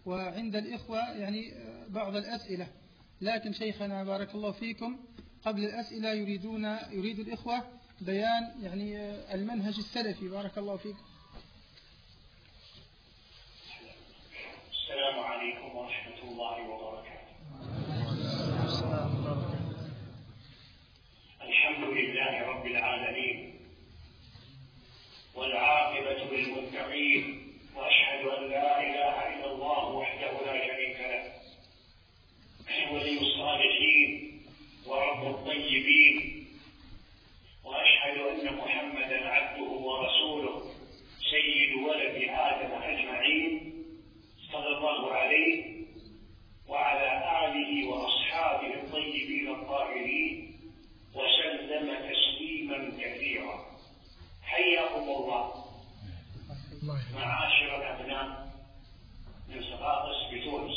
وعند الإخوة يعني بعض الأسئلة، لكن شيخنا بارك الله فيكم قبل الأسئلة يريد الإخوة بيان يعني المنهج السلفي. بارك الله فيكم. السلام عليكم ورحمة الله وبركاته. الحمد لله رب العالمين، والعاقبة للمتقين، وأشهد أن لا إله إلا الله وحده لا شريك له، ولي الصالحين ورب الطيبين، وأشهد أن محمدا عبده ورسوله سيد ولد آدم أجمعين، صلى الله عليه وعلى آله وأصحابه الطيبين الطاهرين، وسلم تسليما كثيرا. حياكم الله معاشر الأبناء من سقاطس بتونس.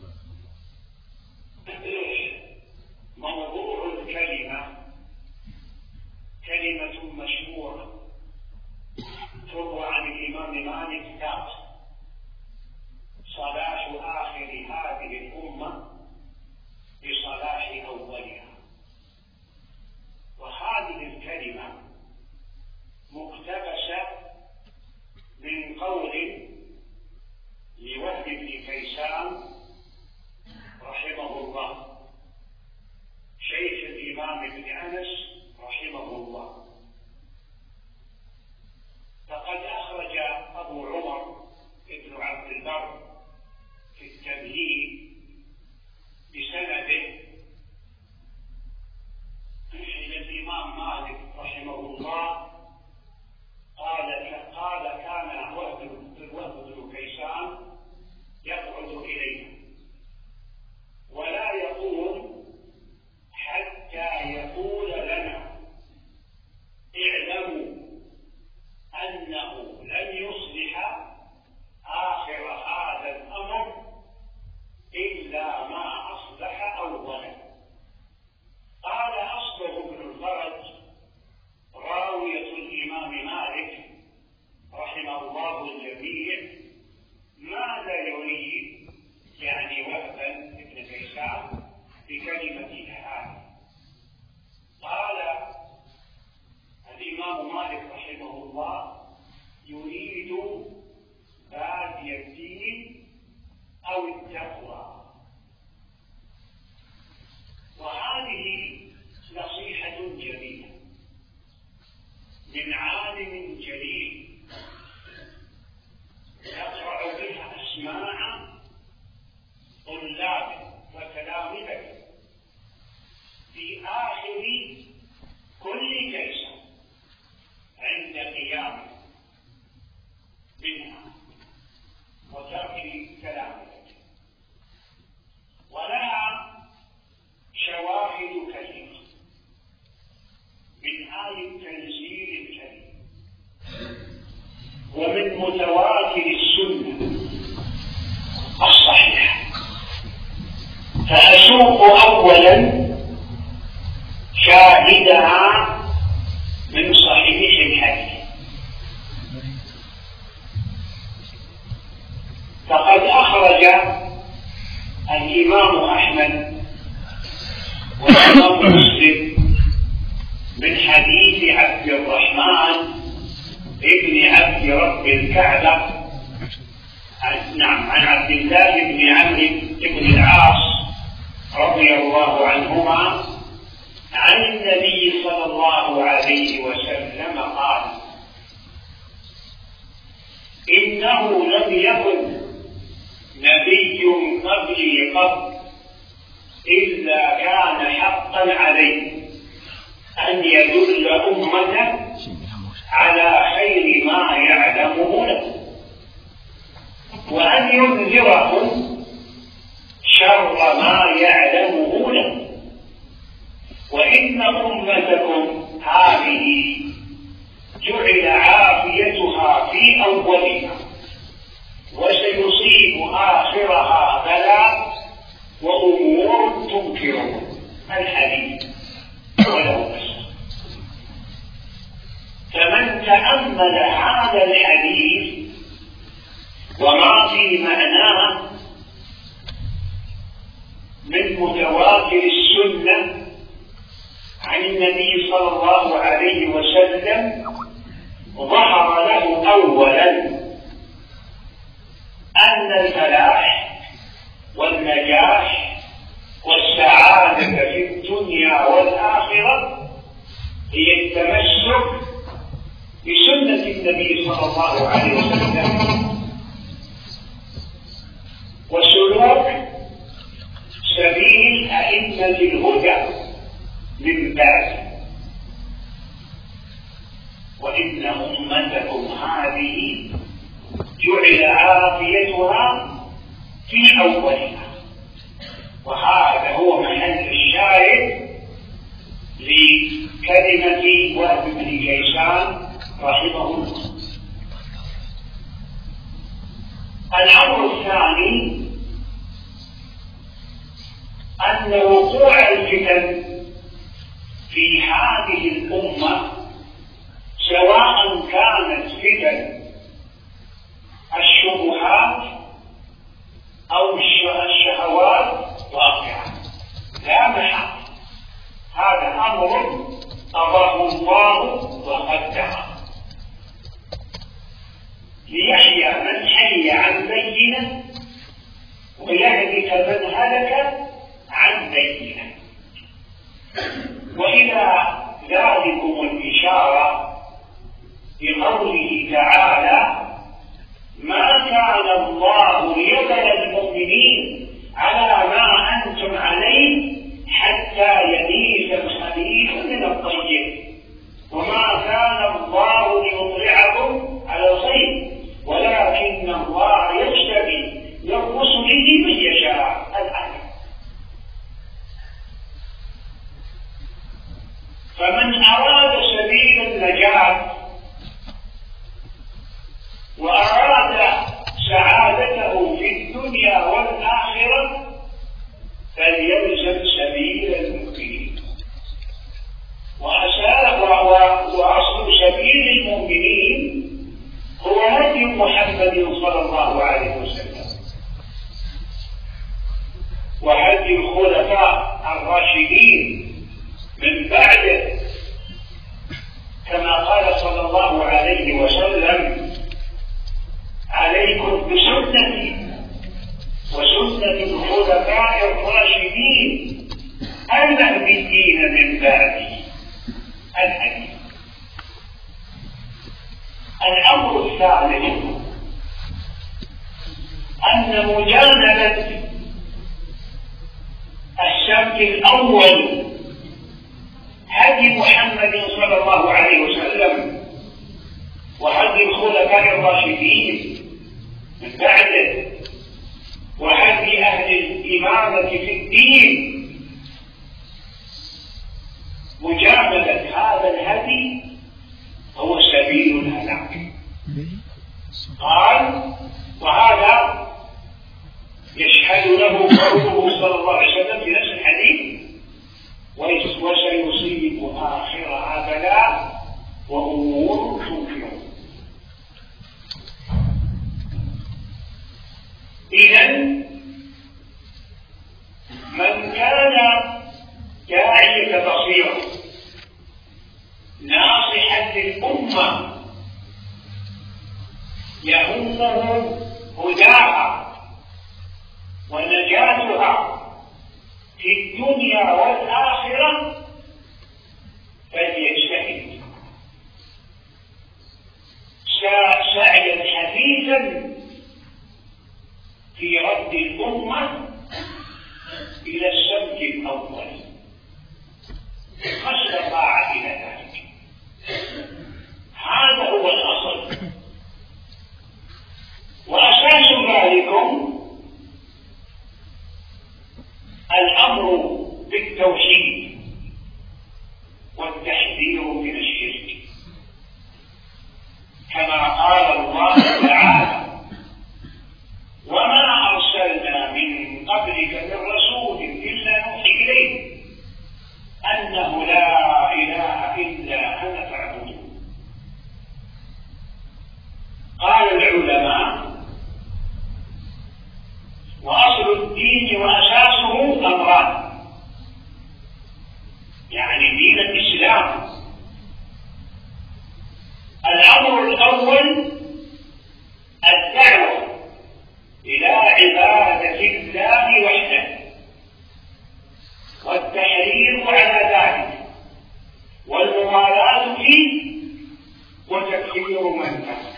موضوع الكلمة كلمة مشهورة تروى عن الإمام مالك قال: صلاح آخر هذه الأمة بصلاح أولها. وهذه الكلمة مقتبسة من قول لوهب بن كيسان رحمه الله، شيخ الإمام ابن أنس رحمه الله. فقد أخرج أبو عمر ابن عبد البر في التمهيد بسنده إلى الإمام مالك رحمه الله قال كان وهب بن كيسان يقعد إلينا ولا يقوم حتى يقول لنا: اعلموا أنه لن يصلح آخر هذا الأمر إلا ما أصلح أولا. قال أصبغ بن الفرج راوية الإمام مالك رحمه الله الجميع ماذا يريد، يعني وهبا بن كيسان، بكلمة هذه. قال الإمام مالك رحمه الله: يريد بادي الدين أو التقوى. وهذه نصيحة جميلة من عالم جليل يقرأ بها أسماع طلاب وتلامذة في آخر كل جلسة عند قيامه منها وترك تلامذته. ولها شواهد كثيرة من آية التنزيل الكريم ومن متواتر السنة الصحيحة. فأسوق أولا شاهدها من صحيح الحديث. فقد أخرج الإمام أحمد والإمام مسلم من حديث عبد الرحمن ابن عبد رب الكعبة عن عبد الله بن عمرو بن العاص رضي الله عنهما عن النبي صلى الله عليه وسلم قال: إنه لم يكن نبي قبلي قط إلا كان حقا عليه أن يدل أمته على خير ما يعلمه له، وأن ينذرهم شر ما يعلمه له. وإن أمتكم هذه جعل عافيتها في أولها وسيصيب آخرها بلاء وأمور تنكرون. الحديث وله بس. فمن تأمل هذا الحديث وما في معناه متواتر السنة عن النبي صلى الله عليه وسلم ظهر له أولا أن الفلاح والنجاح والسعادة في الدنيا والآخرة هي التمسك بسنة النبي صلى الله عليه وسلم وسلوك سبيل أئمة الهدى من بعد. وإن أمتكم هذه جعل عافيتها في أولها. وهذا هو محل الشاهد لكلمة وهب بن كيسان رحمه الله. الأمر الثاني أن وقوع الفتن في هذه الأمة سواء كانت فتن الشبهات أو الشهوات واقعة لا محال. هذا أمر قضاه الله وقدره ليحيى من حي عن بينة ويهلك من هلك عن بينة. وإلى ذلكم الإشارة بقوله تعالى: ما كان الله ليذر المؤمنين على ما أنتم عليه حتى يميز الخبيث من الطيب وما كان الله ليطلعكم على الغيب ولكن الله يجتبي من رسله من يشاء. الآية. فمن أراد سبيل النجاة وأراد سعادته في الدنيا والآخرة فليلزم سبيل المؤمنين. وأصل سبيل المؤمنين هو هدي محمد صلى الله عليه وسلم وهدي الخلفاء الراشدين من بعده، كما قال صلى الله عليه وسلم: عليكم بسنتي وسنة الخلفاء الراشدين المهديين من بعدي. الحديث. الأمر الثالث أن مجانبة السبت الأول هدي محمد صلى الله عليه وسلم وهدي الخلفاء الراشدين من بعده وهدي أهل الإمامة في الدين، مجانبة هذا الهدي هو سبيل الهلاك. قال: وهذا يشهد له قوله صلى الله عليه وسلم في نفس الحديث: وسيصيب آخرها بلاء وأمور تنكرون. إذن من كان داعية بصيرة ناصحا للأمة يهمه هداها ونجاتها في الدنيا والآخرة فليجتهد سعيا حثيثا في رد الأمة إلى السبت الأول ما استطاع إلى ذلك. هذا هو الأصل. وأساس ذلكم الأمر بالتوحيد والتحذير من الشرك، كما قال الله تعالى: وما أرسلنا من قبلك من رسول إلا نوحي إليه أنه لا إله إلا أنا فاعبدون. قال العلماء: وأصل الدين وأساسه أمران، يعني دين الإسلام. الأمر الأول الدعوة إلى عبادة الله وحده والتحريض على ذلك والموالاة فيه وتكفير من كفر.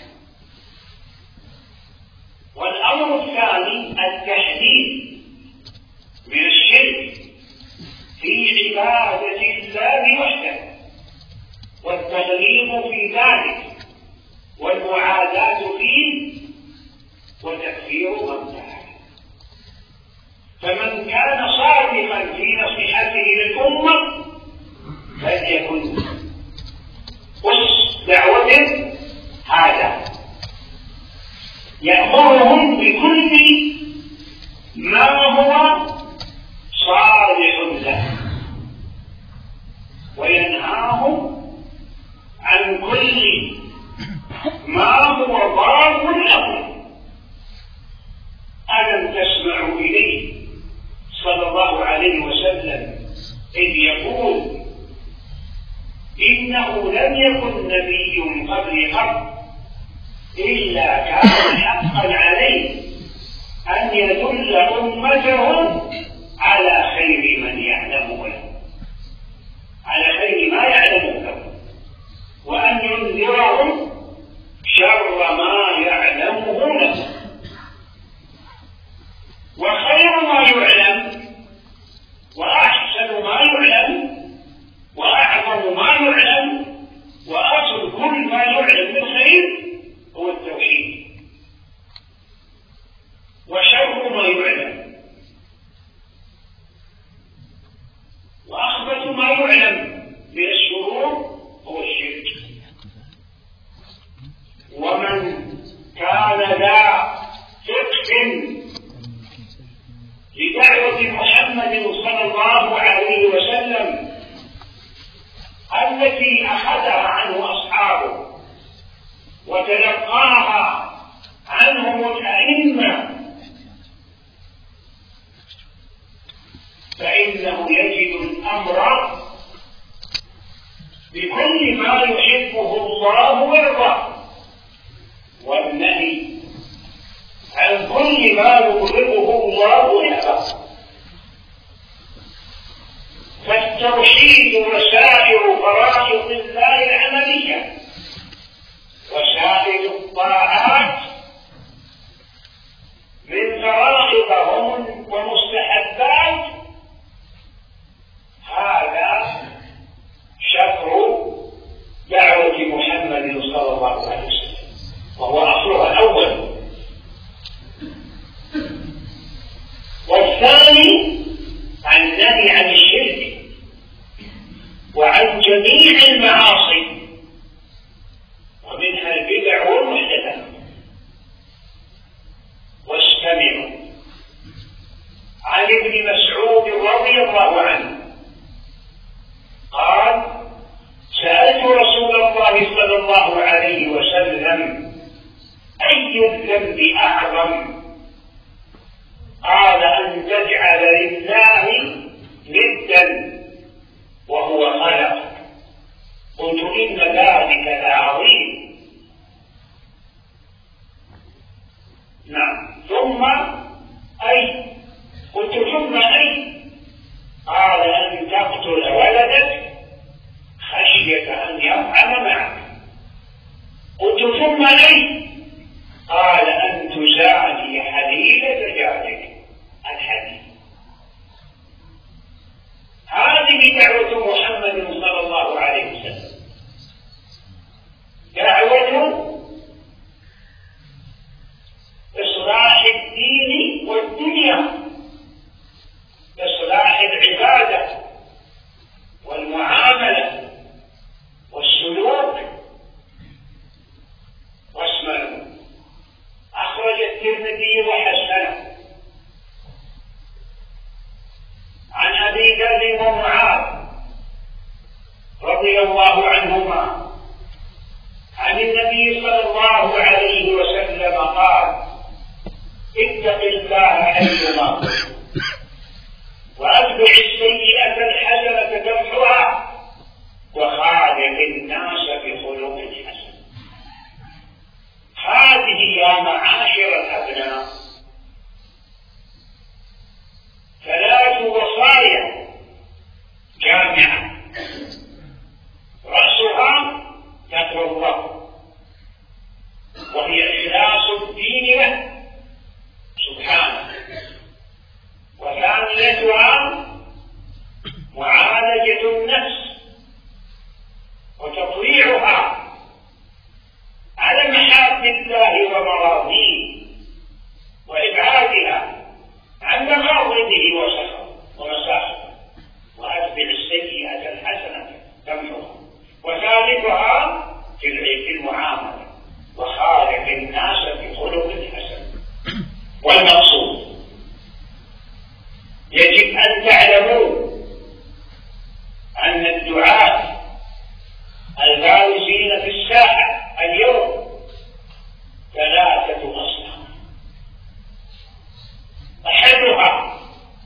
والأمر الثاني التحذير من الشرك في عبادة الله وحده والتغليظ في ذلك والمعاداة فيه وتكفير من كفر. فمن كان صادقا في نصيحته للأمة فليكن أس دعوته هذا، يأمرهم بكل ما هو صالح له وينهاهم عن كل ما هو ضار له. ألم تسمعوا إليه صلى الله عليه وسلم إذ يقول إنه لم يكن نبي قبل قط إلا كان حقا عليه أن يدل أمته على خير من يعلمه له، على خير ما يعلمه له، وأن ينذرهم شر ما يعلمه له. وخير ما يعلم وأحسن ما يعلم وأعظم ما يعلم وأصل كل ما يعلم من خير هو التوحيد. وشر ما يعلم وأخبث ما يعلم من الشرور هو الشرك. ومن كان ذا فقه لدعوة محمد صلى الله عليه وسلم التي أخذها عنه أصحابه وتلقاها عنهم الأئمة فإنه يجد الأمر بكل ما يحبه الله ويرضاه والنهي عن كل ما يغضبه الله ويأباه. فالتوحيد وسائر فرائض الله العملية وسائر الطاعات من فرائض ومستحبات هذا شطر دعوة محمد صلى الله عليه وسلم وهو أصلها الأول. والثاني النهي عن الشرك وعن جميع المعاصي ومنها البدع والمحدثات. واستمعوا عن ابن مسعود رضي الله عنه قال سألت رسول الله صلى الله عليه وسلم أي الذنب أعظم؟ قال أن تجعل لله ندا وهو خلق. قلت إن ذلك لعظيم. نعم. ثم أي؟ قلت ثم أي؟ قال أن تقتل ولدك خشية أن يفعل معك. قلت ثم أي؟ قال أن تزاني حليلة زوجك الحديث. هذه دعوة محمد صلى الله عليه وسلم، دعوة إصلاح الدين والدنيا، إصلاح العبادة والمعاملة والسلوك. واسمعوا أخرج الترمذي وحسنه عن أبي ذر ومعاذ رضي الله عنهما عن النبي صلى الله عليه وسلم قال اتق الله حيث الماضي وأتبع السيئة الحسنة تمحها وخالق الناس بخلق حسن. هذه يا معاشر الأبناء 3 وصايا جامعة، رأسها تقوى الله وهي إخلاص الدين له سبحانه، وثانيتها معالجة النفس وتطويعها على محاب الله ومراضيه وإبعادها عن مغاضبه ومساخطه، وأتبع السيئة الحسنة تمحها، وثالثها في المعاملة وخالق الناس بخلق حسن. والمقصود يجب أن تعلموا أن الدعاة البارزين في الساحة اليوم 3 أصناف. أحدها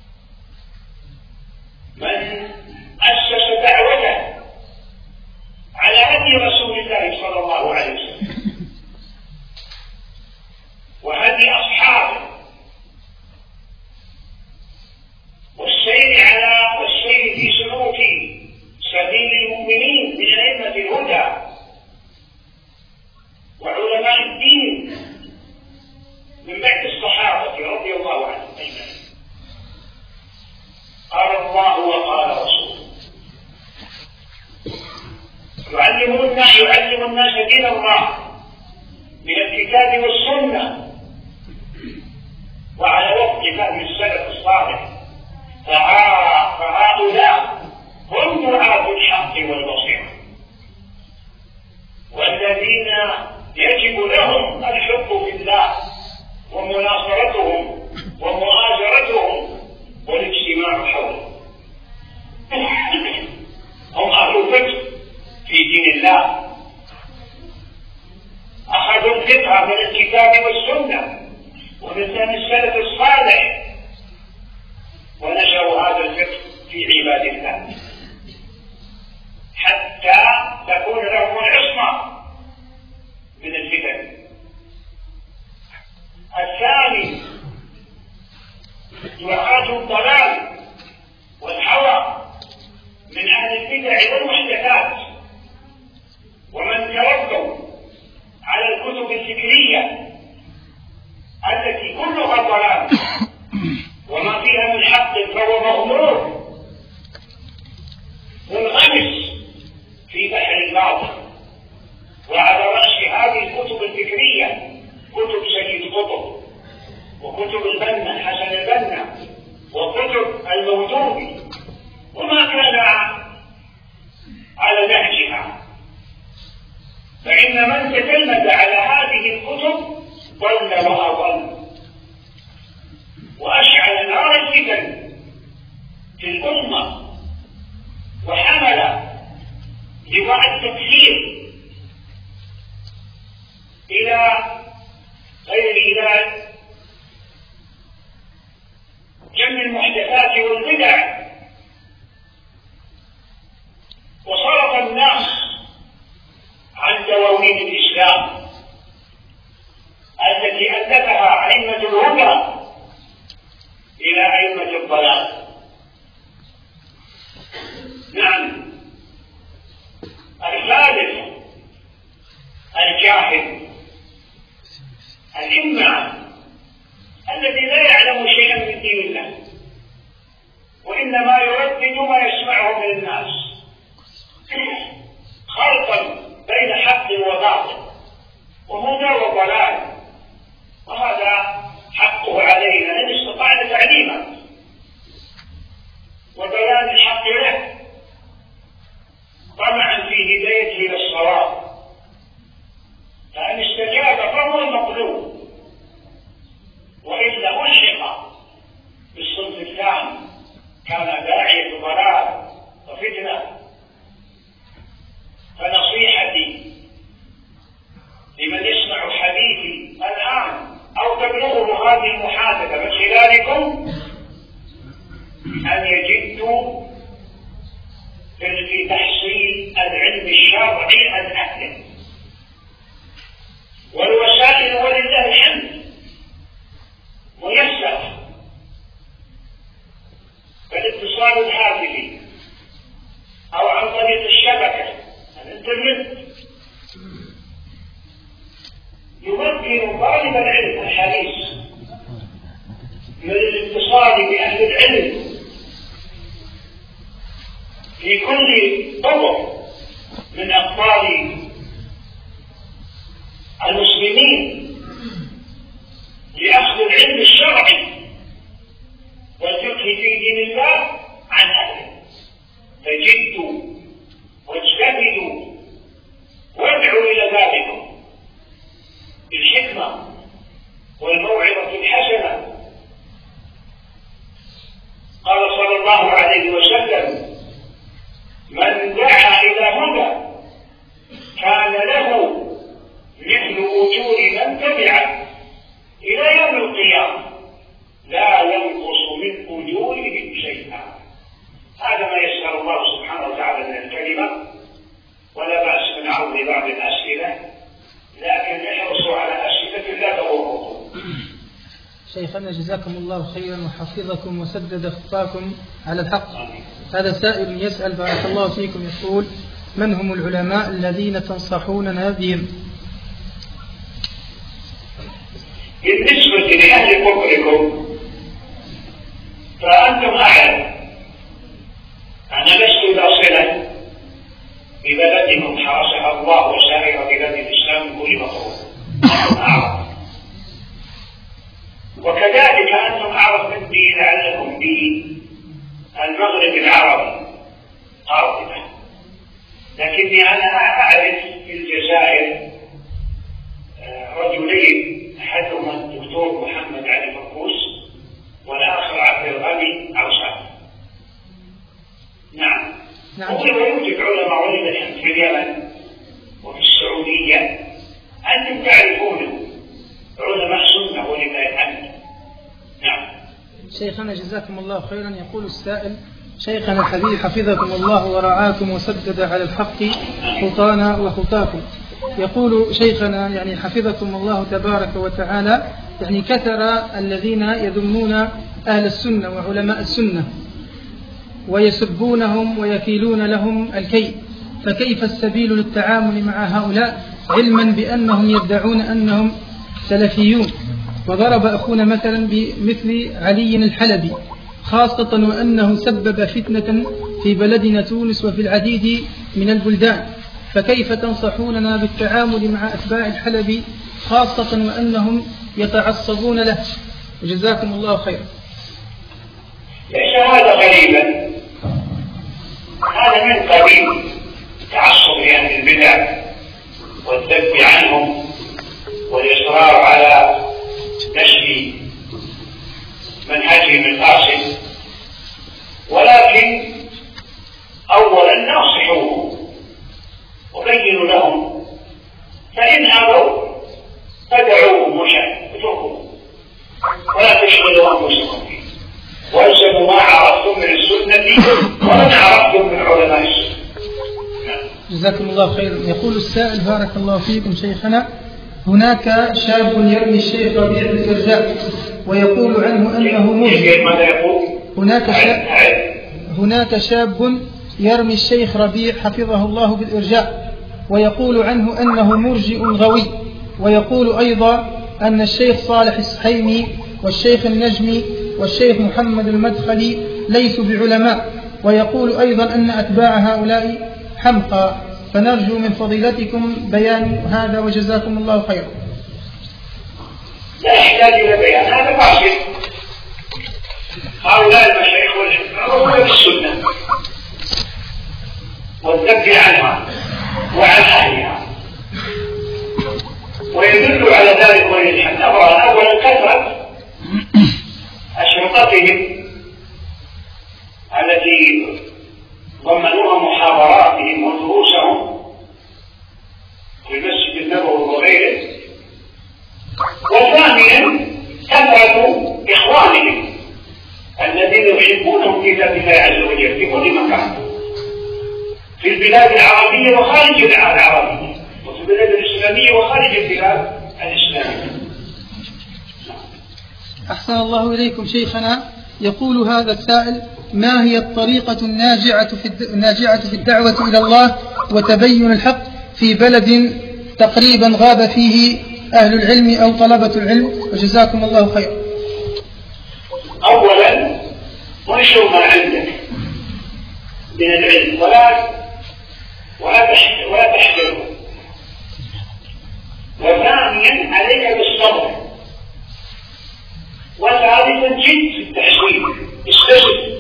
من أسس دعوته على هدي رسول الله صلى الله عليه وسلم وهدي أصحابه والسير في سلوك سبيل المؤمنين من أئمة الهدى وعلماء الدين من بعد الصحابة رضي الله عنهم أجمعين. قال الله وقال رسوله يعلم الناس دين الله من الكتاب والسنة وعلى وفق فهم السلف الصالح، فهؤلاء هم دعاة الحق والبصيرة والذين يجب لهم الحب في الله ومناصرتهم ومؤازرتهم والاجتماع حولهم. هم أهل الفقه في دين الله، أخذوا الفقه من الكتاب والسنة ومن فهم السلف الصالح ونشروا هذا الفقه في عباد الله حتى تكون لهم العصمة من الفتن. الثاني دعاة الضلال والهوى من أهل البدع والمحدثات ومن تربوا على الكتب الفكرية التي كلها ضلال وما فيها من حق فهو مغمور منغمس في بحر الباطل. وعلى رأس هذه الكتب الفكرية كتب سيد قطب وكتب البنا حسن البنا وكتب المودودي وما كان على نهجها. فإن من تجلد على هذه الكتب ضل وأضل وأشعل نار الفتن في الأمة وحمل لواء التكفير إلى جمع المحدثات والبدع، وصرف الناس عن دواوين الإسلام التي ألفها أئمة الهدى إلى أئمة الضلال. نعم. الثالث الجاهل الإمام الذي لا يعلم شيئا من دين الله وإنما يردد ما يسمعه من الناس خلطا بين حق وباطل وهدى وضلال، وهذا حقه علينا إن استطعنا تعليمه وبيان الحق له طمعا في هدايته إلى الصواب. فإن استجاب فهو المطلوب، وإلا ألحق بالصنف الثاني كان داعية ضلال وفتنة. فنصيحتي لمن يسمع حديثي الآن أو تبلغه هذه المحادثة من خلال أن يجدوا في تحصيل العلم الشرعي عن أهله، والوسائل ولله الحمد ميسرة، فالاتصال الهاتفي أو عن طريق الشبكة الإنترنت يمكن طالب العلم الحريص من الاتصال بأهل العلم في كل طرق من أقطار المسلمين لأخذ العلم الشرعي والفقه في دين الله عن أهله. فجدوا واجتهدوا وادعوا إلى ذلك بالحكمة والموعظة الحسنة. قال صلى الله عليه وسلم: من دعا إلى هدى كان له مثل أجور من تبعه إلى يوم القيامة لا ينقص من أجورهم شيئا. هذا ما يسر الله سبحانه وتعالى من الكلمة، ولا بأس من عرض بعض الأسئلة، لكن احرصوا على أسئلة لا تغركم. شيخنا جزاكم الله خيرا وحفظكم وسدد خطاكم على الحق. هذا سائل يسأل بارك الله فيكم يقول: من هم العلماء الذين تنصحوننا بهم؟ بالنسبة لأهل كفركم فأنتم أعلم. أنا لست باصلا ببلدكم حرسها الله وسائر بلاد الإسلام من كل مطروح، أنتم أعرف، وكذلك أنتم أعرف مني لعلكم بالمغرب العربي قاطبة، لكني أنا أعرف في الجزائر رجلين، أحدهما الدكتور محمد علي فرقوس والآخر عبد الغني عوسان. نعم. ويوجد علماء ولله في اليمن وفي السعودية أنتم تعرفونه، علماء سنة ولله الحمد. نعم. شيخنا جزاكم الله خيرا. يقول السائل: شيخنا الحبيب حفظكم الله ورعاكم وسدد على الحق خطانا وخطاكم. يقول شيخنا يعني حفظكم الله تبارك وتعالى، يعني كثر الذين يذمون أهل السنة وعلماء السنة ويسبونهم ويكيلون لهم الكيل، فكيف السبيل للتعامل مع هؤلاء علما بأنهم يدعون أنهم سلفيون؟ وضرب أخونا مثلا بمثل علي الحلبي، خاصة وأنه سبب فتنة في بلدنا تونس وفي العديد من البلدان، فكيف تنصحوننا بالتعامل مع أتباع الحلبي خاصة وأنهم يتعصبون له؟ وجزاكم الله خيرا. ليس هذا غريبا، هذا من قبيل تعصب لأهل البدع والذب عنهم والإصرار على نشر منهجهم الفاسد، ولكن أولا نصحوهم وبينوا لهم، فإن أبوا فدعوهم واتركوهم ولا تشغلوا أنفسكم فيه، والزموا ما عرفتم من السنة ومن عرفتم من علماء السنة. جزاكم الله خيرا. يقول السائل بارك الله فيكم شيخنا: هناك شاب يرمي الشيخ ربيع بالإرجاء ويقول عنه أنه مرجئ. هناك شاب يرمي الشيخ ربيع حفظه الله بالإرجاء ويقول عنه أنه مرجئ غوي، ويقول أيضا أن الشيخ صالح السحيمي والشيخ النجمي والشيخ محمد المدخلي ليسوا بعلماء، ويقول أيضا أن أتباع هؤلاء حمقى، فنرجو من فضيلتكم بيان هذا وجزاكم الله خيرا. لا يحتاج إلى بيان، هذا باطل. هؤلاء المشايخ والعلماء بالسنة والذب عنها وعن أهلها، ويدل على ذلك وللحمد أولا كثرة أشرطتهم التي ضمنوها محاضراتهم ودروسهم في المسجد النبوي وغيره، وثانيا كثرة إخوانهم الذين يحبون يحبونهم في كتاب الله عز وجل في كل مكان، في البلاد العربية وخارج العربية، وفي البلاد الإسلامية وخارج البلاد الإسلامية. أحسن الله إليكم شيخنا. يقول هذا السائل: ما هي الطريقة الناجعة في الدعوة إلى الله وتبين الحق في بلد تقريبا غاب فيه أهل العلم أو طلبة العلم، وجزاكم الله خير. أولا انشر ما عندك من العلم ولا تحذره. وثانيا عليك بالصبر. وثالثا جد في التحصيل، استجد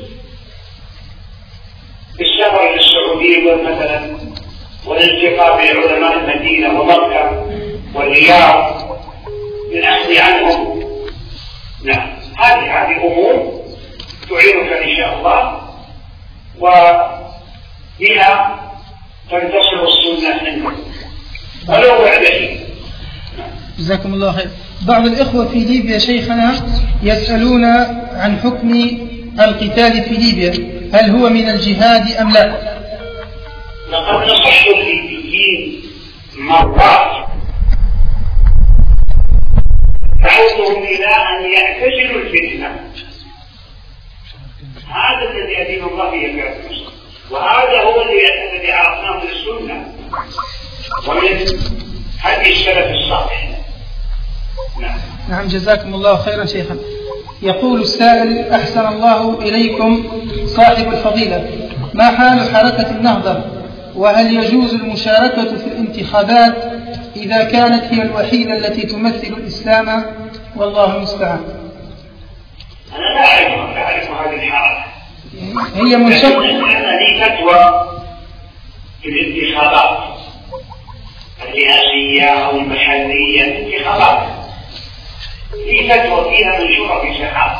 بالسفر للسعودية مثلا والالتقاء بعلماء المدينة ومكة والرياض للأخذ عنهم. نعم، هذه أمور تعينك إن شاء الله، وبها تنتصر السنة عندك ولو بعد حين. جزاكم الله خير. بعض الإخوة في ليبيا شيخنا يسألون عن حكم القتال في ليبيا، هل هو من الجهاد أم لا؟ لقد نصحت الليبيين مرات دعوتهم إلى أن يعتزلوا الفتنة. هذا الذي أدين الله به، وهذا هو الذي عرفناه من السنة ومن هدي السلف الصالح. نعم، جزاكم الله خيرا شيخا. يقول السائل: أحسن الله إليكم صاحب الفضيلة، ما حال حركة النهضة؟ وهل يجوز المشاركة في الانتخابات إذا كانت هي الوحيدة التي تمثل الإسلام؟ والله المستعان. أنا لا أعرف هذه الحركة. هي منشقة. أنا لي فتوى في الانتخابات الرئاسية أو المحلية، الانتخابات لي فتوى فيها منشورة في سحاب.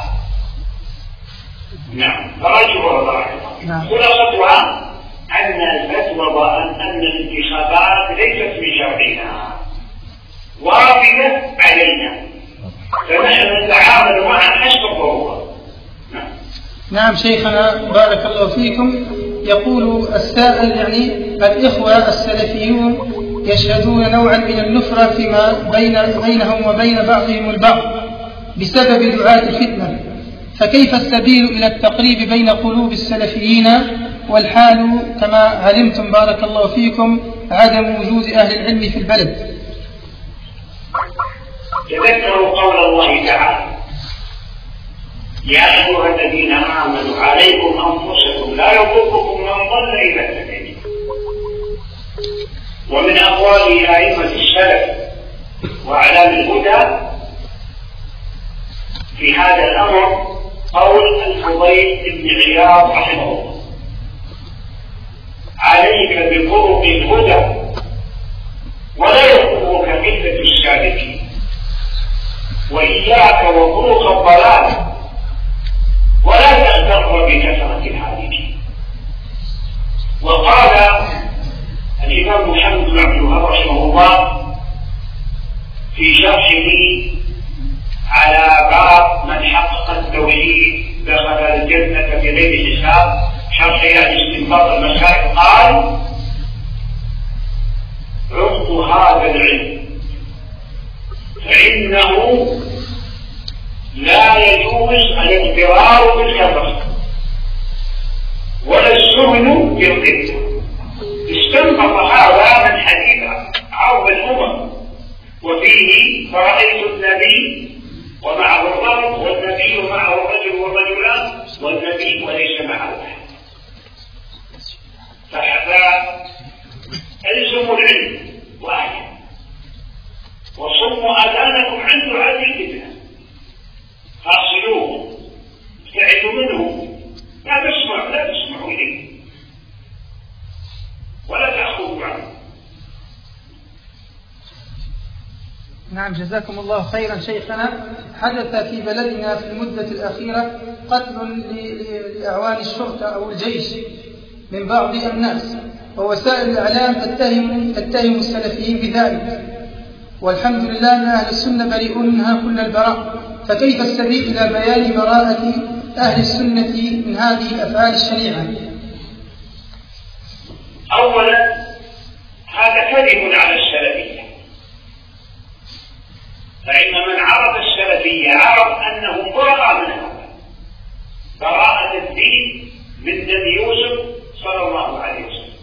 نعم، فراجعوا بارك الله. خلاصتها أن الفتوى أن الانتخابات ليست من شرعنا، واجبة علينا، فنحن نتعامل معها حسب الضرورة. نعم شيخنا بارك الله فيكم. يقول السائل: يعني الإخوة السلفيون يشهدون نوعا من النفرة فيما بينهم وبين بعضهم البعض بسبب دعاة الفتنة، فكيف السبيل إلى التقريب بين قلوب السلفيين والحال كما علمتم بارك الله فيكم عدم وجود أهل العلم في البلد؟ تذكروا قول الله تعالى: يا أيها الذين آمنوا عليكم أنفسكم لا يضركم من ضل إذا اهتديتم. ومن أقوال أئمة السلف وأعلام الهدى في هذا الأمر قول الفضيل بن عياض رحمه الله: عليك بطرق الهدى ولا يضرك قلة السالكين، وإياك وطرق الضلال ولا تغتر بكثرة الهالكين. وقال الإمام محمد بن عبد الوهاب رحمه الله في شرحه على باب من حقق التوحيد دخل الجنة بغير حساب، شرح يعني استنباط المسائل، قال: عمق هذا العلم فإنه لا يجوز الاغترار بالكفر ولا السمن بالقدة. استنبط هذا من حديث عرض الأمم، وفيه فرأيت النبي ومعه الرجل والنبي ومعه الرجل والرجلان والنبي وليس معه أحد. فألزموا العلم وأهله وصموا أذانكم عن دعاة الفتنة، فاصلوه ابتعدوا منه، لا تسمعوا إليه ولا تأخذوا عنه. نعم جزاكم الله خيرا شيخنا. حدث في بلدنا في المدة الأخيرة قتل لأعوان الشرطة أو الجيش من بعض الناس، ووسائل الإعلام تتهم السلفيين بذلك، والحمد لله أن أهل السنة بريئون منها كل البراء. فكيف السبيل إلى بيان براءة أهل السنة من هذه الأفعال الشنيعة؟ أولا هذا كذب على السلفية، فإن من عرف السلفية عرف أنهم براء منها براءة الدين من دم يوسف صلى الله عليه وسلم.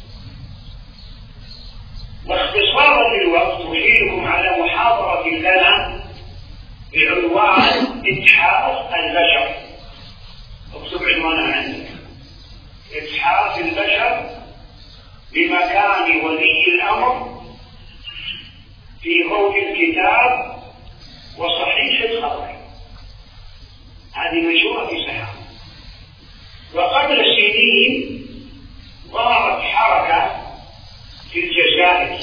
واختصارا للوقت أحيلكم على محاضرة لنا بعنوان إتحاف البشر. اكتب عنوانها عندك: إتحاف البشر بمكان ولي الأمر في ضوء الكتاب وصحيح الخبر. هذه منشورة في سحاب. وقبل سنين ظهرت حركة في الجزائر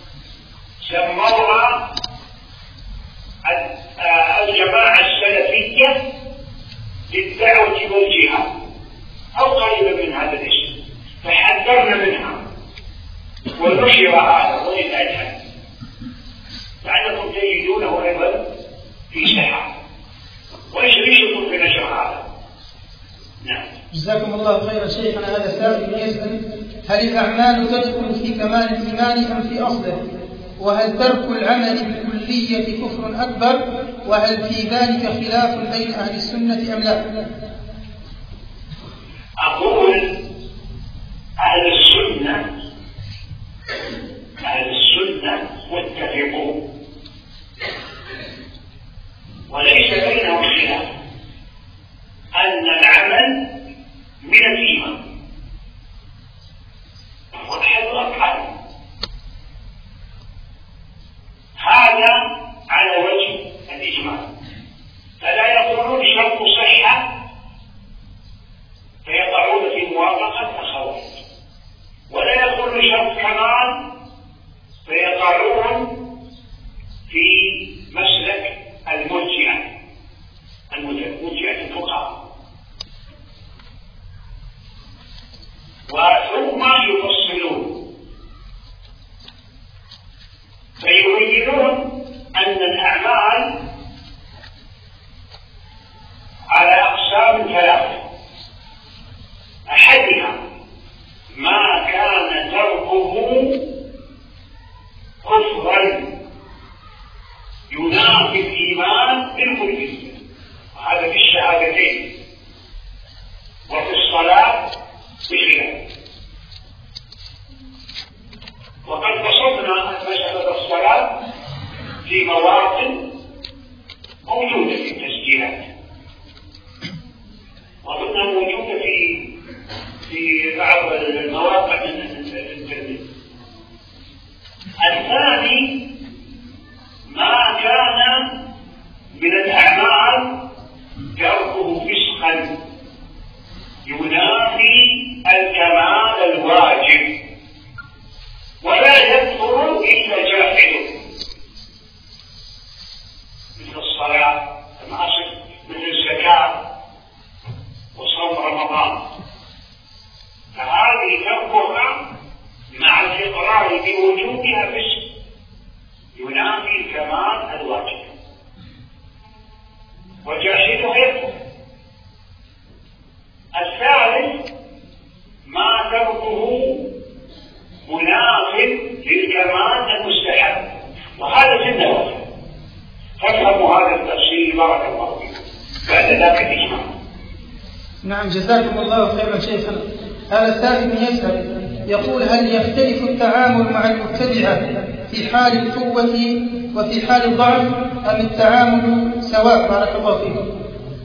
سموها الجماعة السلفية للدعوة والجهاد أو قريبا من هذا الاسم، فحذرنا منها ونشر هذا وللأجل لعلكم تجدونه أيضا في سحاب. وإيش ريشكم في نشر هذا؟ نعم. جزاكم الله خيرا شيخنا. هذا سائل يسأل: هل الأعمال تدخل في كمال الإيمان أم في أصله؟ وهل ترك العمل بالكلية كفر أكبر؟ وهل في ذلك خلاف بين أهل السنة أم لا؟ أقول أهل السنة متفقون وليس بينهم خلاف أن العمل من الإيمان والحذر عنه. هذا على وجه الإجمال، فلا يقولون شرط صحة فيقعون في موافقة الخوارج، ولا يقولون شرط كمال فيقعون في مسلك المرجئة الفقهاء. وثم يفصلون فيبينون أن الأعمال على أقسام ثلاثة: أحدها ما كان تركه كفرا ينافي الإيمان بالكلية، وهذا في الشهادتين وفي الصلاة بخلاف. وقد بسطنا مسألة الصلاة في مواطن موجودة في التسجيلات، وأظنها موجودة في بعض المواقع من الإنترنت. الثاني ما كان من الأعمال تركه فسقا ينافي الكمال الواجب ولا يكفر إلا جاحده، مثل الصلاة، مثل الزكاة، وصوم رمضان. فهذه تركها مع الإقرار بوجودها فسق ينافي الكمال الواجب، وجاحده يكفر. الثالث ما تركه مناف للكمال المستحب، وهذا في النوافل. فافهموا هذا التفصيل بارك الله فيكم. بعد ذلك الإجماع. نعم جزاكم الله خيرا شيخنا. هذا السائل يسأل يقول: هل يختلف التعامل مع المبتدعة في حال القوة وفي حال الضعف أم التعامل سواء؟ بارك الله فيكم.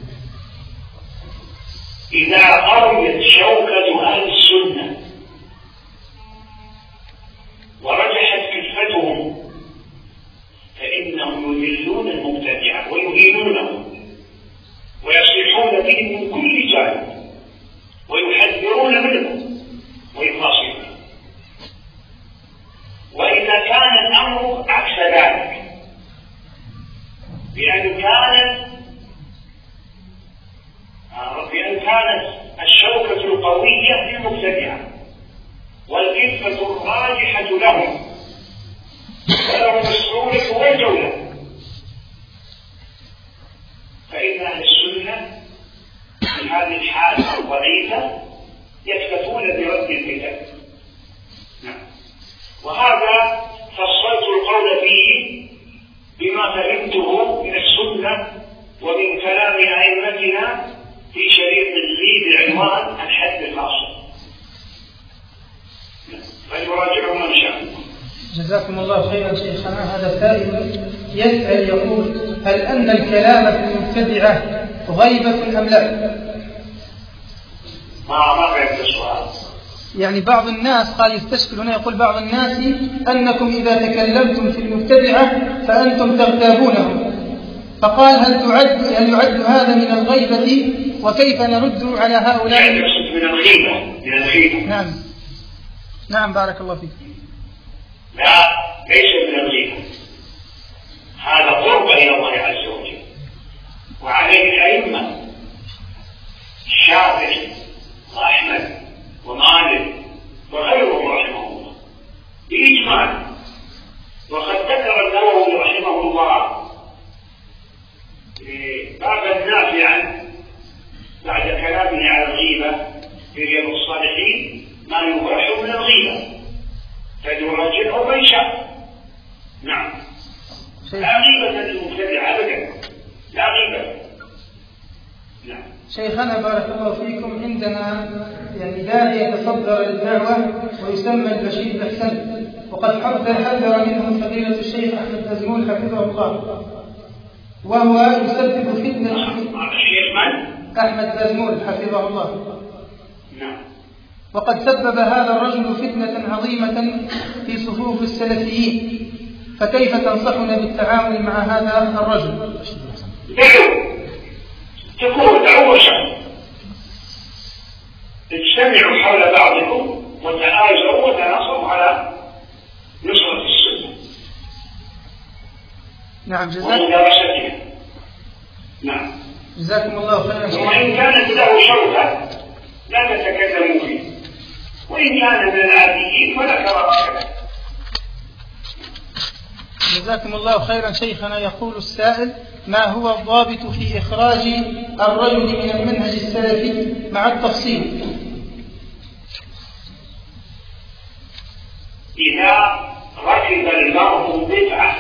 إذا قويت شوكة أهل السنة ورجحت كفتهم فإنهم يذلون المبتدعة ويهينونهم ويصيحون بهم من كل جانب ويحذرون منهم ويفاصلون. وإذا كان الأمر عكس ذلك، بأن كانت الشوكة القوية للمبتدعة والكفة الراجحة لهم ولهم السهولة والجولة، فإن أهل السنة في هذه الحال ضعيفة يكتفون برد الفتن. نعم. وهذا فصلت القول فيه بما فهمته من السنة ومن كلام أئمتنا في شريط لي بعنوان الحد الفاصل، فليراجعوا من شاء. جزاكم الله خيرا شيخنا. هذا سائل يسأل يقول: هل أن الكلام في المبتدعة غيبة أم لا؟ ما فهمت السؤال. يعني بعض الناس قال يستشكل هنا، يقول بعض الناس أنكم إذا تكلمتم في المبتدعة فأنتم تغتابونهم، فقال هل يعد هذا من الغيبة وكيف نرد على هؤلاء؟ يعني يقصد من الغيبة. نعم بارك الله فيك. لا، ليس من الغيبة، هذا قرب إلى الله عز وجل، وعليه الأئمة الشافعي وأحمد ومالك وغيرهم رحمه الله بإجماع. وقد ذكر النووي رحمه الله بابا نافعا بعد كلامه على الغيبة في رياض الصالحين ما يباح من الغيبة، فليراجعه من شاء. نعم، لا غيبة للمبتدع أبدا، لا غيبة. نعم. شيخنا بارك الله فيكم، عندنا يعني داعية يتصدر للدعوة ويسمى البشير بحسن، وقد حذر منه فضيلة الشيخ أحمد بازمول حفظه الله، وهو يسبب فتنة. الشيخ من؟ أحمد بازمول حفظه الله. نعم. وقد سبب هذا الرجل فتنة عظيمة في صفوف السلفيين، فكيف تنصحنا بالتعامل مع هذا الرجل؟ دعوة شر، اجتمعوا حول بعضكم وتآزروا وتناصروا على نصرة السنة. نعم ومدارستها. نعم. جزاكم الله خيرا. وإن كانت له شرطة لا تتكلموا فيه، وإن كان من العاديين فلا كراهة. جزاكم الله خيرا شيخنا. يقول السائل: ما هو الضابط في إخراج الرجل من المنهج السلفي مع التفصيل؟ إذا ركب المرء بدعة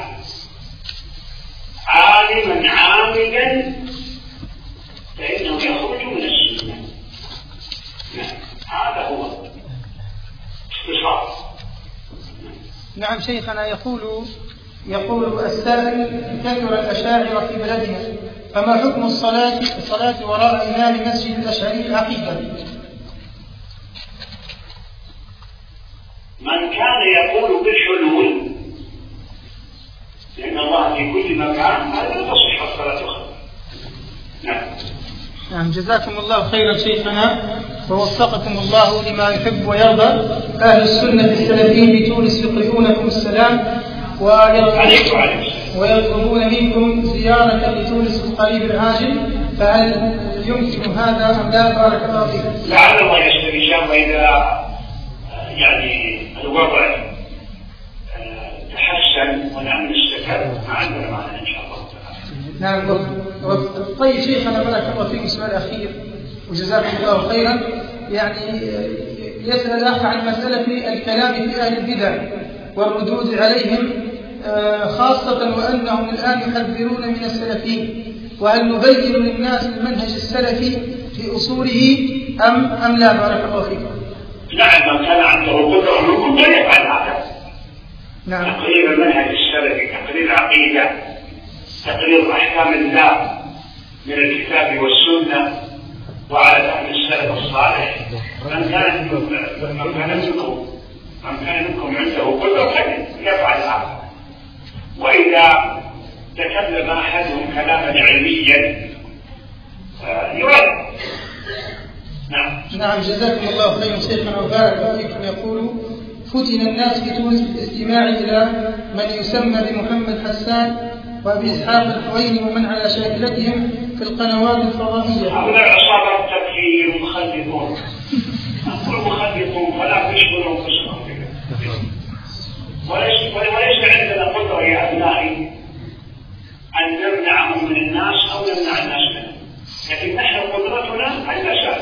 عالما عاملا فإنه يخرج من السنة. هذا هو اختصار. نعم شيخنا. يقول السائل: كثر الأشاعرة في بلدنا، فما حكم الصلاة وراء إمام مسجد الأشعري العقيدة؟ من كان يقول بالحلول لأن الله في كل مكان هذا لا تصح الصلاة خلفه. نعم. جزاكم الله خيرا شيخنا، ووفقكم الله لما يحب ويرضى. أهل السنة السلفيين بتونس يقرئونكم السلام ويطلبون منكم زيارة لتونس القريب العاجل، فهل يمكن هذا أم لا؟ بارك الله فيكم. لعل الله يشتري إن شاء الله إذا يعني الوضع تحسن والأمن استقر ما عندنا معنى إن شاء الله تعالى. نعم. طيب شيخنا بارك الله فيكم، سؤال أخير وجزاكم الله خيرا. يعني يسأل الأخ عن مسألة الكلام في أهل البدع والردود عليهم، خاصة وأنهم الآن يحذرون من السلفيين، وهل نبين للناس المنهج السلفي في أصوله أم لا؟ بارك الله فيكم. نعم، من كان عنده قدرة منكم فليفعل هذا. نعم. تقرير المنهج السلفي، تقرير العقيدة، تقرير أحكام الله من الكتاب والسنة وعلى فهم السلف الصالح. من كان منكم عنده قدرة فليفعل هذا. وإذا تكلم أحدهم كلاما علميا يرد. نعم. جزاكم الله خيرا شيخنا وبارك الله فيكم. يقول: فتن الناس في تونس بالاستماع إلى من يسمى بمحمد حسان وأبي إسحاق الحويني ومن على شاكلتهم في القنوات الفضائية. هؤلاء عصابة التكفير مخلطون. أقول مخلطون فلا تشغلوا أنفسكم بهم. وليس عندنا قدرة يا أبنائي أن نمنعهم من الناس أو نمنع الناس منهم، لكن نحن قدرتنا أن نساعد.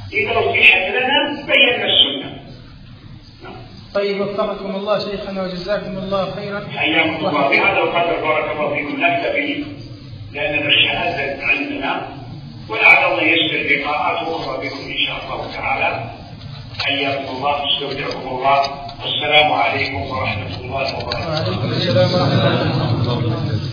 إذا وضحت لنا بينا السنة. طيب وفقكم الله شيخنا وجزاكم الله خيرا. حياكم الله. بهذا القدر بارك الله فيكم نكتفي لأن الشهادة عندنا، ولعل الله يسر لقاءات أخرى بكم إن شاء الله تعالى. حياكم الله، استودعكم الله، والسلام عليكم ورحمة الله وبركاته. وعليكم السلام ورحمة الله وبركاته.